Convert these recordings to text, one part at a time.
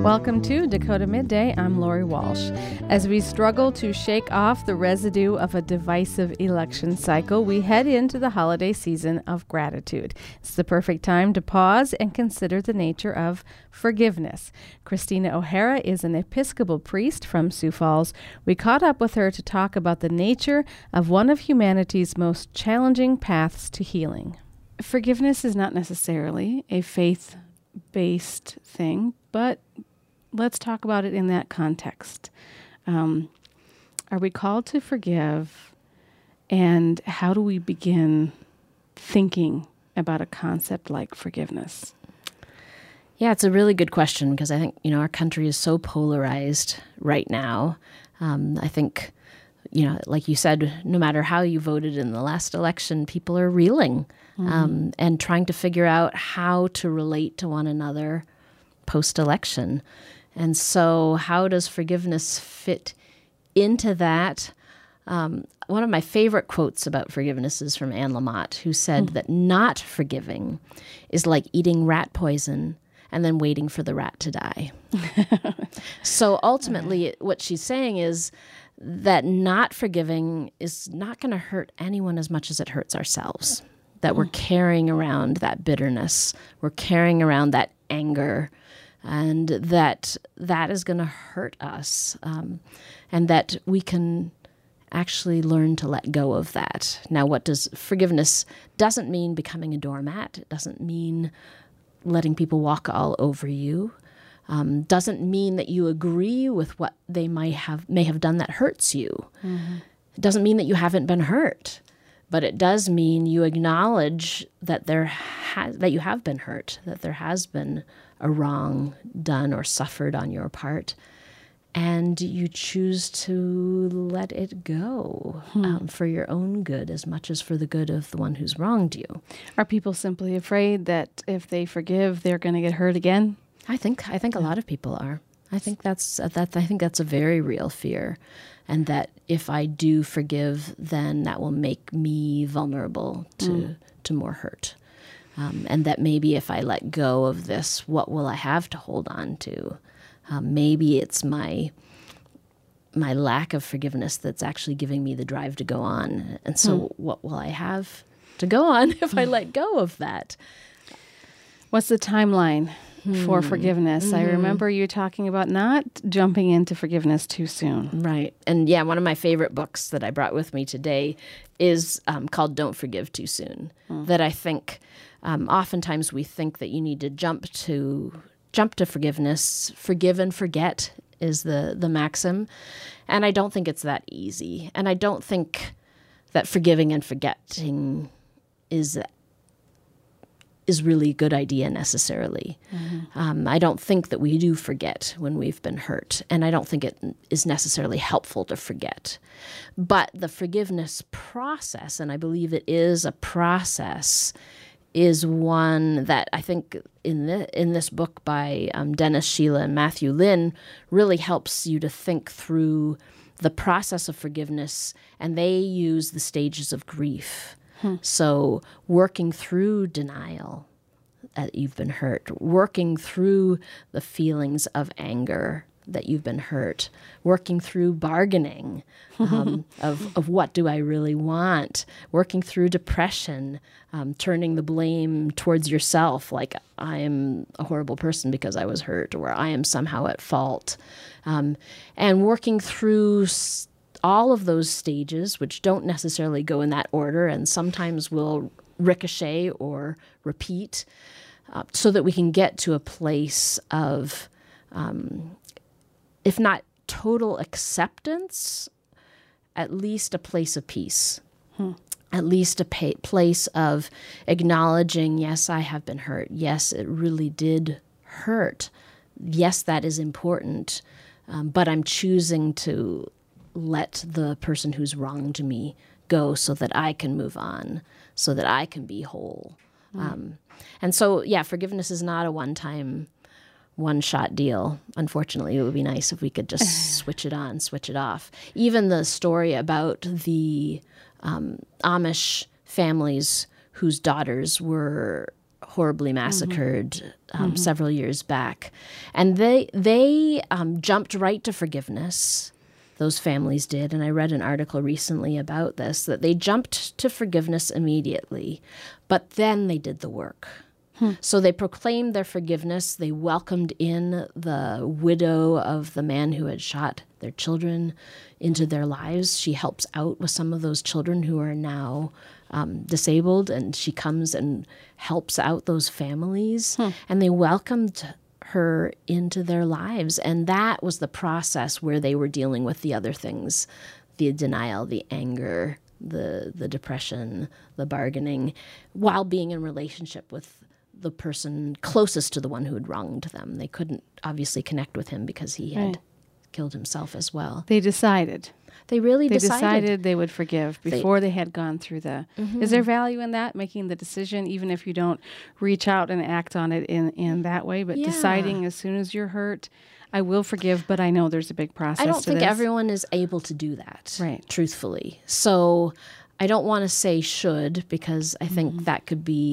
Welcome to Dakota Midday. I'm Lori Walsh. As we struggle to shake off the residue of a divisive election cycle, we head into the holiday season of gratitude. It's the perfect time to pause and consider the nature of forgiveness. Christina O'Hara is an Episcopal priest from Sioux Falls. We caught up with her to talk about the nature of one of humanity's most challenging paths to healing. Forgiveness is not necessarily a faith-based thing, but let's talk about it in that context. Are we called to forgive, and how do we begin thinking about a concept like forgiveness? Yeah, it's a really good question because I think, our country is so polarized right now. I think, like you said, no matter how you voted in the last election, people are reeling and trying to figure out how to relate to one another post-election. And so how does forgiveness fit into that? One of my favorite quotes about forgiveness is from Anne Lamott, who said that not forgiving is like eating rat poison and then waiting for the rat to die. So ultimately, what she's saying is that not forgiving is not going to hurt anyone as much as it hurts ourselves, that we're carrying around that bitterness, we're carrying around that anger, and that is going to hurt us, and that we can actually learn to let go of that. Now, what does forgiveness doesn't mean becoming a doormat. It doesn't mean letting people walk all over you. Doesn't mean that you agree with what they may have done that hurts you. Mm-hmm. It doesn't mean that you haven't been hurt, but it does mean you acknowledge that that you have been hurt, that there has been a wrong done or suffered on your part, and you choose to let it go for your own good as much as for the good of the one who's wronged you. Are people simply afraid that if they forgive, they're going to get hurt again? I think a lot of people are. I think that's a very real fear, and that if I do forgive, then that will make me vulnerable to more hurt. And that maybe if I let go of this, what will I have to hold on to? Maybe it's my lack of forgiveness that's actually giving me the drive to go on. And so what will I have to go on if I let go of that? What's the timeline for forgiveness? I remember you talking about not jumping into forgiveness too soon. Right. And yeah, one of my favorite books that I brought with me today is called Don't Forgive Too Soon. That I think oftentimes we think that you need to jump to forgiveness. Forgive and forget is the maxim. And I don't think it's that easy. And I don't think that forgiving and forgetting is really a good idea necessarily. I don't think that we do forget when we've been hurt, and I don't think it is necessarily helpful to forget. But the forgiveness process, and I believe it is a process, is one that I think in this book by Dennis Sheila and Matthew Lynn really helps you to think through the process of forgiveness, and they use the stages of grief. So working through denial that you've been hurt, working through the feelings of anger that you've been hurt, working through bargaining of what do I really want, working through depression, turning the blame towards yourself, like I am a horrible person because I was hurt, or I am somehow at fault, and working through all of those stages, which don't necessarily go in that order and sometimes will ricochet or repeat, so that we can get to a place of, if not total acceptance, at least a place of peace, at least a place of acknowledging, yes, I have been hurt. Yes, it really did hurt. Yes, that is important, but I'm choosing to let the person who's wronged me go so that I can move on, so that I can be whole. And so, yeah, forgiveness is not a one-time, one-shot deal. Unfortunately, it would be nice if we could just switch it on, switch it off. Even the story about the Amish families whose daughters were horribly massacred several years back. And they jumped right to forgiveness. Those families did. And I read an article recently about this, that they jumped to forgiveness immediately, but then they did the work. So they proclaimed their forgiveness. They welcomed in the widow of the man who had shot their children into their lives. She helps out with some of those children who are now disabled, and she comes and helps out those families. And they welcomed her into their lives. And that was the process where they were dealing with the other things, the denial, the anger, the depression, the bargaining, while being in relationship with the person closest to the one who had wronged them. They couldn't obviously connect with him because he had killed himself as well. They decided. They really decided they would forgive before they had gone through the... Is there value in that, making the decision, even if you don't reach out and act on it in that way, but deciding as soon as you're hurt, I will forgive, but I know there's a big process to this. I don't think everyone is able to do that, truthfully. So I don't want to say should, because I think that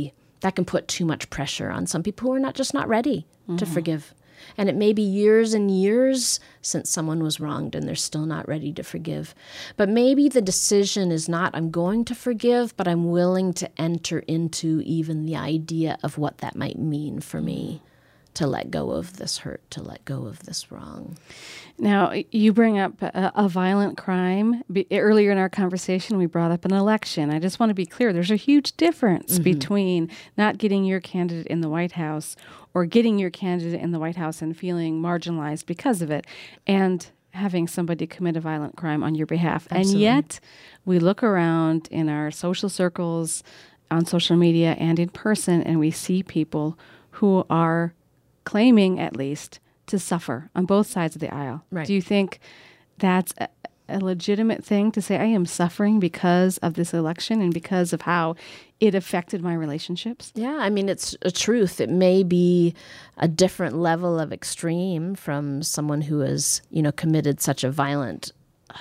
can put too much pressure on some people who are just not ready to forgive. And it may be years and years since someone was wronged and they're still not ready to forgive. But maybe the decision is not, I'm going to forgive, but I'm willing to enter into even the idea of what that might mean for me, to let go of this hurt, to let go of this wrong. Now, you bring up a violent crime. Earlier in our conversation, we brought up an election. I just want to be clear. There's a huge difference between not getting your candidate in the White House or getting your candidate in the White House and feeling marginalized because of it, and having somebody commit a violent crime on your behalf. Absolutely. And yet, we look around in our social circles, on social media, and in person, and we see people who are claiming, at least, to suffer on both sides of the aisle. Right. Do you think that's a legitimate thing to say, I am suffering because of this election and because of how it affected my relationships? Yeah, I mean, it's a truth. It may be a different level of extreme from someone who has, committed such a violent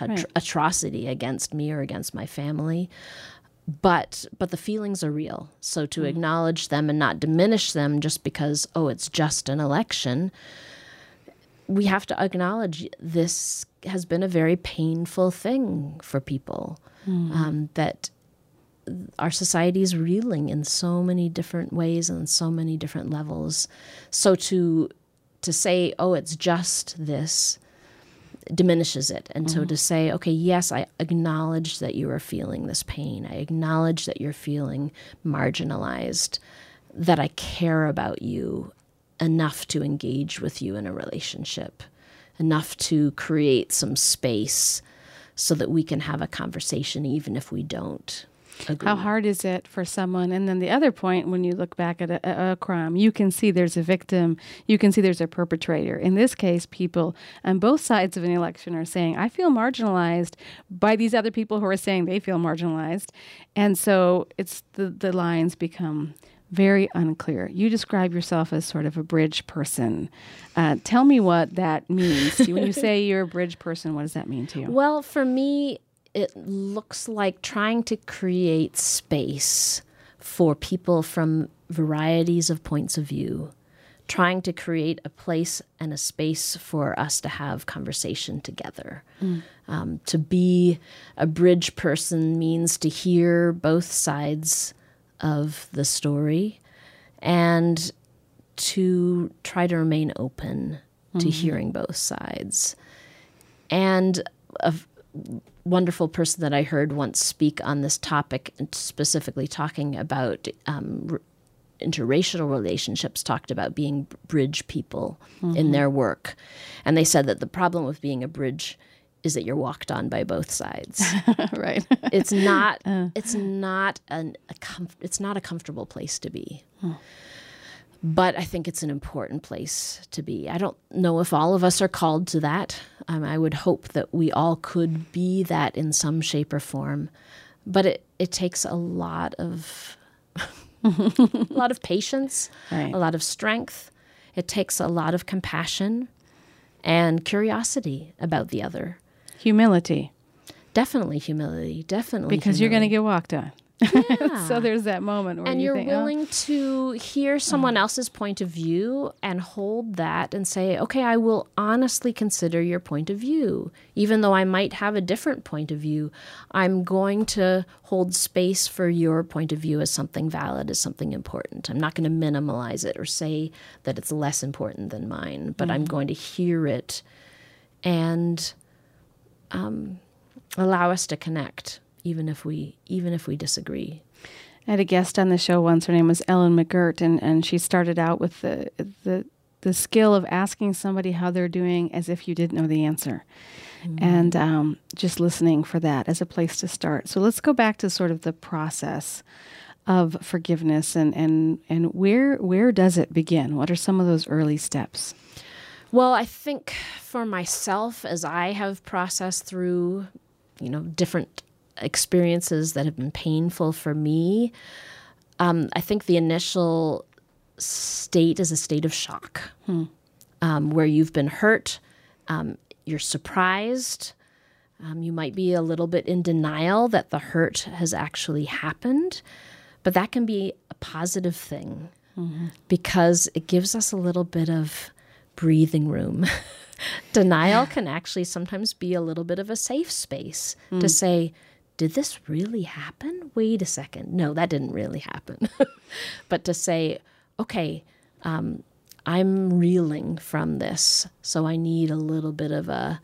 atrocity against me or against my family. But the feelings are real. So to acknowledge them and not diminish them just because, it's just an election, we have to acknowledge this has been a very painful thing for people, that our society is reeling in so many different ways and so many different levels. So to say, it's just this, diminishes it. And so to say, okay, yes, I acknowledge that you are feeling this pain. I acknowledge that you're feeling marginalized, that I care about you enough to engage with you in a relationship, enough to create some space so that we can have a conversation even if we don't agree. How hard is it for someone? And then the other point, when you look back at a crime, you can see there's a victim, you can see there's a perpetrator. In this case, people on both sides of an election are saying, I feel marginalized by these other people who are saying they feel marginalized. And so it's the lines become very unclear. You describe yourself as sort of a bridge person. Tell me what that means. When you say you're a bridge person, what does that mean to you? Well, for me, it looks like trying to create space for people from varieties of points of view, trying to create a place and a space for us to have conversation together. To be a bridge person means to hear both sides of the story and to try to remain open to hearing both sides. And a wonderful person that I heard once speak on this topic, specifically talking about interracial relationships, talked about being bridge people in their work. And they said that the problem with being a bridge is that you're walked on by both sides. Right. It's not a comfortable place to be. But I think it's an important place to be. I don't know if all of us are called to that. I would hope that we all could be that in some shape or form. But it takes a lot of patience, a lot of strength. It takes a lot of compassion and curiosity about the other. Humility. Definitely humility. Definitely because humility. You're going to get walked on. Yeah. So there's that moment where and you're think, willing to hear someone else's point of view and hold that and say, okay, I will honestly consider your point of view. Even though I might have a different point of view, I'm going to hold space for your point of view as something valid, as something important. I'm not going to minimalize it or say that it's less important than mine, but I'm going to hear it and allow us to connect, even if we disagree. I had a guest on the show once. Her name was Ellen McGirt, and she started out with the skill of asking somebody how they're doing as if you didn't know the answer, and just listening for that as a place to start. So let's go back to sort of the process of forgiveness, and where does it begin? What are some of those early steps? Well, I think for myself, as I have processed through, different experiences that have been painful for me, I think the initial state is a state of shock, where you've been hurt, you're surprised, you might be a little bit in denial that the hurt has actually happened, but that can be a positive thing because it gives us a little bit of breathing room. Denial can actually sometimes be a little bit of a safe space to say, did this really happen? Wait a second. No, that didn't really happen. But to say, okay, I'm reeling from this, so I need a little bit of a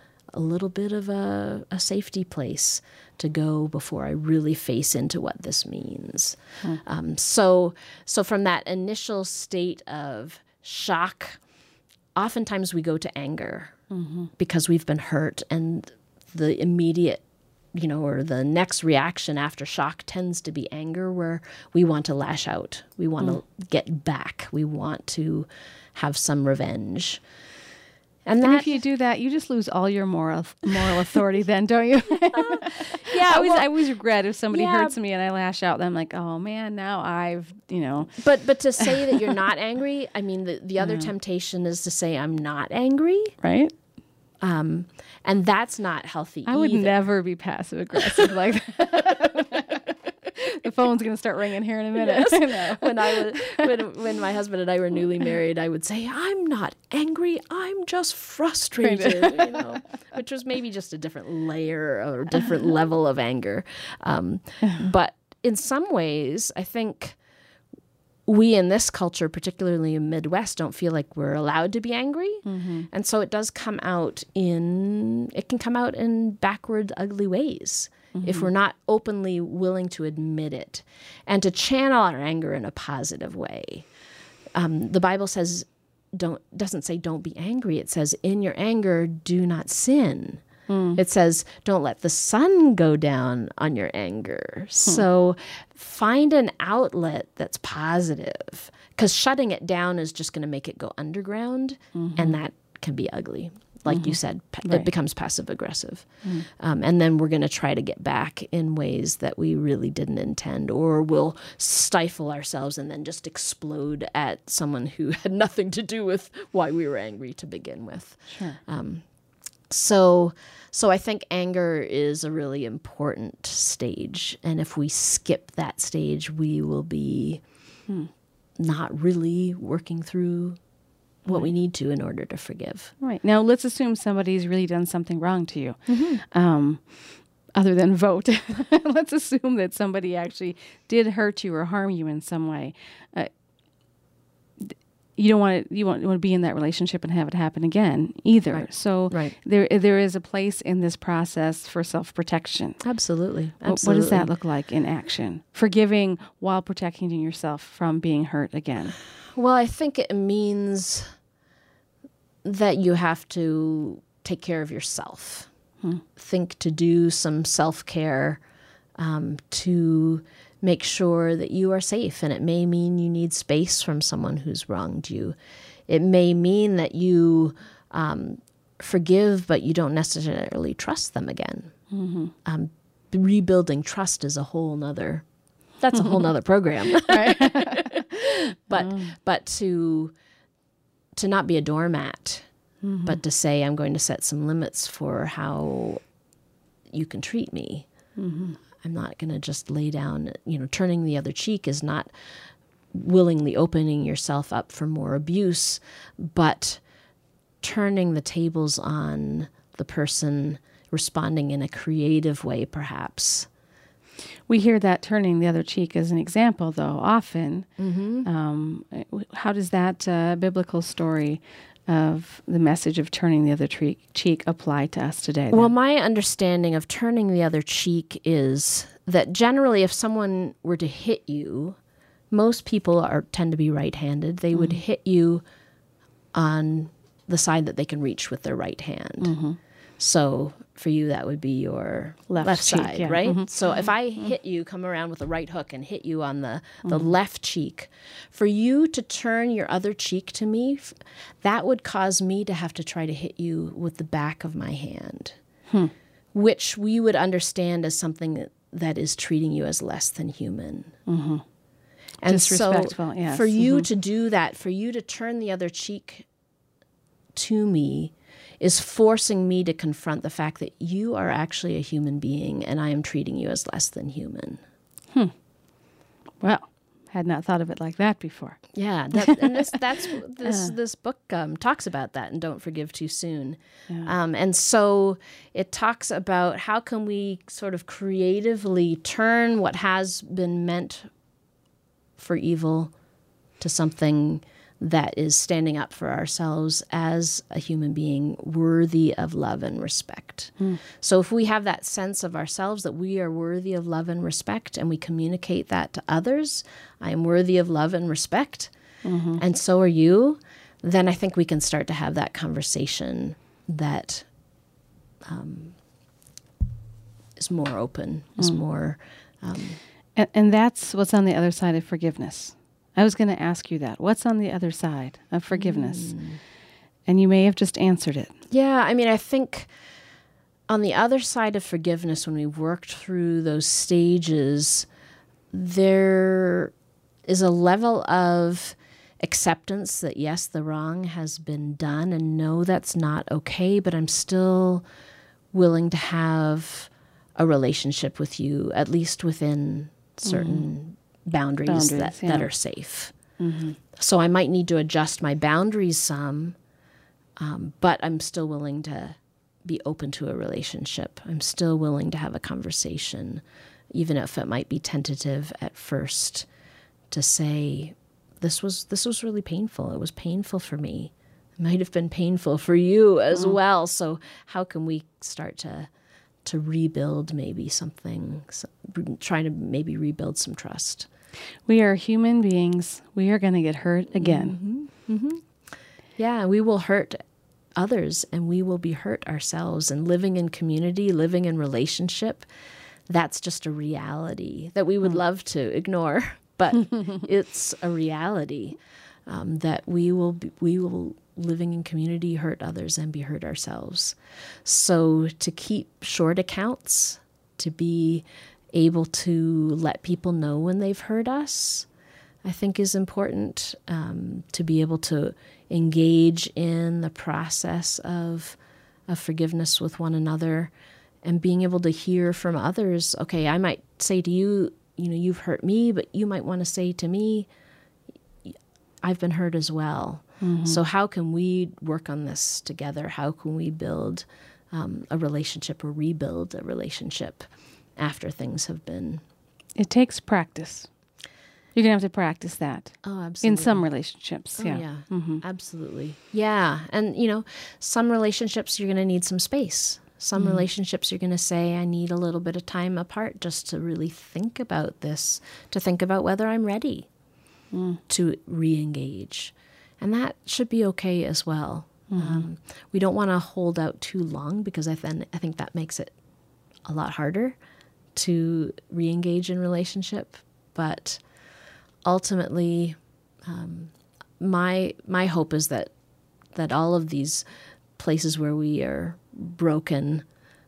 safety place to go before I really face into what this means. So from that initial state of shock, oftentimes we go to anger because we've been hurt, and the immediate, or the next reaction after shock tends to be anger, where we want to lash out. We want to get back. We want to have some revenge. And if you do that, you just lose all your moral authority then, don't you? Yeah. I always regret if somebody hurts me and I lash out, then I'm like, oh man, now I've. But to say that you're not angry, I mean, the other temptation is to say I'm not angry. Right. And that's not healthy I would never be passive aggressive like that. The phone's going to start ringing here in a minute. Yes. When my husband and I were newly married, I would say, I'm not angry, I'm just frustrated, which was maybe just a different layer or a different level of anger. But in some ways, I think we in this culture, particularly in Midwest, don't feel like we're allowed to be angry. And so it does come out in backward, ugly ways if we're not openly willing to admit it and to channel our anger in a positive way. The Bible doesn't say don't be angry. It says in your anger, do not sin. It says, don't let the sun go down on your anger. So find an outlet that's positive, because shutting it down is just going to make it go underground, and that can be ugly. Like you said, it becomes passive aggressive. And then we're going to try to get back in ways that we really didn't intend, or we'll stifle ourselves and then just explode at someone who had nothing to do with why we were angry to begin with. Sure. So I think anger is a really important stage. And if we skip that stage, we will be not really working through what we need to in order to forgive. Right. Now, let's assume somebody's really done something wrong to you. Other than vote. Let's assume that somebody actually did hurt you or harm you in some way. You don't want to be in that relationship and have it happen again either. Right. So there is a place in this process for self-protection. Absolutely. What does that look like in action? Forgiving while protecting yourself from being hurt again. Well, I think it means that you have to take care of yourself. Think to do some self-care to make sure that you are safe. And it may mean you need space from someone who's wronged you. It may mean that you forgive, but you don't necessarily trust them again. Rebuilding trust is a whole nother program. But to not be a doormat, but to say, I'm going to set some limits for how you can treat me. I'm not going to just lay down, turning the other cheek is not willingly opening yourself up for more abuse, but turning the tables on the person, responding in a creative way, perhaps. We hear that turning the other cheek as an example, though, often. How does that biblical story of the message of turning the other cheek apply to us today, then? Well, my understanding of turning the other cheek is that generally if someone were to hit you, most people tend to be right-handed. They would hit you on the side that they can reach with their right hand. So for you, that would be your left side, cheek, right? So if I hit you, come around with a right hook and hit you on the left cheek, for you to turn your other cheek to me, that would cause me to have to try to hit you with the back of my hand, which we would understand as something that is treating you as less than human. And disrespectful, so yes. for you to do that, for you to turn the other cheek to me, is forcing me to confront the fact that you are actually a human being and I am treating you as less than human. Well, had not thought of it like that before. Yeah, this book talks about that, and Don't Forgive Too Soon. And so it talks about how can we sort of creatively turn what has been meant for evil to something that is standing up for ourselves as a human being worthy of love and respect. So if we have that sense of ourselves that we are worthy of love and respect, and we communicate that to others, I am worthy of love and respect, and so are you, then I think we can start to have that conversation that is more open, is more... And that's what's on the other side of forgiveness. I was going to ask you that. What's on the other side of forgiveness? And you may have just answered it. Yeah, I mean, I think on the other side of forgiveness, when we've worked through those stages, there is a level of acceptance that, yes, the wrong has been done, and no, that's not okay, but I'm still willing to have a relationship with you, at least within certain boundaries that are safe. So I might need to adjust my boundaries some, but I'm still willing to be open to a relationship. I'm still willing to have a conversation, even if it might be tentative at first, to say, this was really painful. It was painful for me. It might have been painful for you as well. So how can we start to rebuild maybe something, trying to maybe rebuild some trust? We are human beings. We are going to get hurt again. Yeah, we will hurt others and we will be hurt ourselves. And living in community, living in relationship, that's just a reality that we would love to ignore, but it's a reality that we will living in community hurt others and be hurt ourselves. So to keep short accounts, to be able to let people know when they've hurt us, I think is important, to be able to engage in the process of forgiveness with one another, and being able to hear from others. Okay, I might say to you, you've hurt me, but you might want to say to me, I've been hurt as well. So how can we work on this together? How can we build a relationship or rebuild a relationship after things have been... It takes practice. You're going to have to practice that. Oh, absolutely. In some relationships, yeah. Absolutely. Yeah. And, some relationships you're going to need some space. Some relationships you're going to say, I need a little bit of time apart just to really think about this, to think about whether I'm ready to re-engage. And that should be okay as well. We don't want to hold out too long, because I think that makes it a lot harder to re-engage in relationship. But ultimately, my hope is that all of these places where we are broken,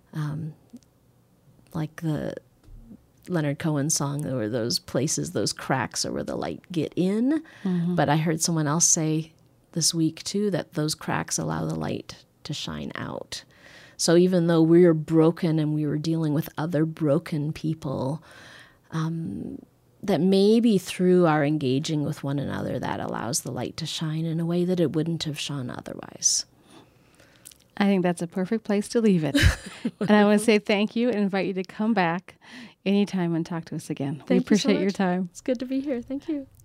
like the Leonard Cohen song, there were those places, those cracks are where the light get in. But I heard someone else say this week too that those cracks allow the light to shine out. So even though we were broken and we were dealing with other broken people, that maybe through our engaging with one another, that allows the light to shine in a way that it wouldn't have shone otherwise. I think that's a perfect place to leave it. And I want to say thank you and invite you to come back anytime and talk to us again. We appreciate your time. It's good to be here. Thank you.